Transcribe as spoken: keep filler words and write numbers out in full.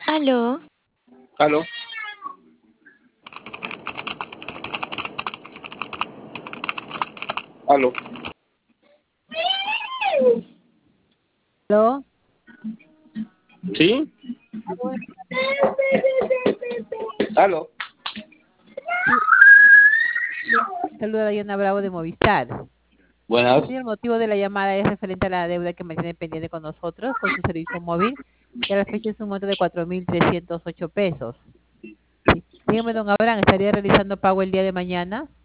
Aló. Aló. Aló. ¿Aló? ¿Sí? Aló. Saluda a Diana Bravo de Movistar. Buenas. Sí, el motivo de la llamada es referente a la deuda que mantiene pendiente con nosotros por su servicio móvil. Y a la fecha es un monto de cuatro mil trescientos ocho pesos. Sí. Dígame, don Abraham, ¿estaría realizando pago el día de mañana?